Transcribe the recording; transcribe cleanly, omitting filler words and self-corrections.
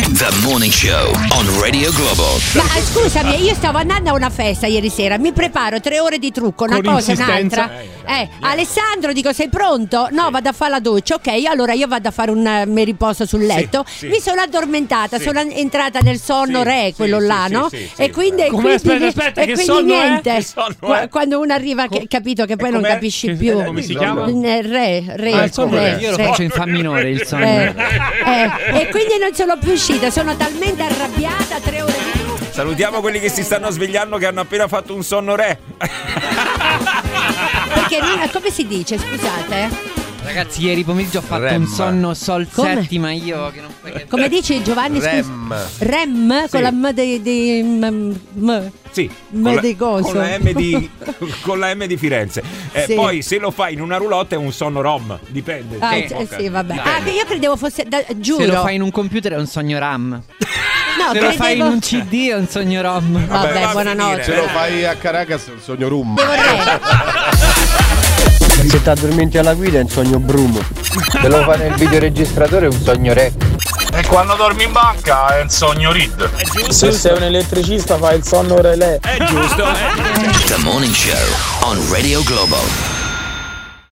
The Morning Show on Radio Globo. Ma scusami, io stavo andando a una festa ieri sera, mi preparo 3 ore di trucco, una Con cosa e insistenza. un'altra. Alessandro, dico, sei pronto? No, vado a fare la doccia. Ok, allora io vado a fare mi riposo sul letto. Sì. Mi sono addormentata, sono entrata nel sonno quello là, no? E quindi Aspetta, che quindi sonno è? niente. Che sonno è? Quando uno arriva, capito che poi non capisci più. Come si chiama? Il sonno re. Io lo faccio in fa minore il sonno. E quindi non sono più uscita, sono talmente arrabbiata, 3 ore di trucco. Salutiamo quelli che si stanno svegliando, che hanno appena fatto un sonno re. Perché come si dice, scusate? Ragazzi, ieri pomeriggio ho fatto Rem. un sonno sol Come? settima io che non fai che... Come dici Giovanni? Rem. Rem con la M di Sì, M di coso. con la M di Firenze. Sì. Poi se lo fai in una roulotte è un sonno rom, dipende. Sì, vabbè. Io credevo fosse giuro. Se lo fai in un computer è un sogno RAM. No, Se lo fai in un CD è un sogno ROM. Vabbè, va a buonanotte. Se lo fai a Caracas è un sogno rum. Se ti addormenti alla guida è un sogno brumo. Se lo fai nel videoregistratore è un sogno re. E quando dormi in banca è un sogno Reed. Se sei un elettricista fai il sonno relè. È giusto. The Morning Show on Radio Globo.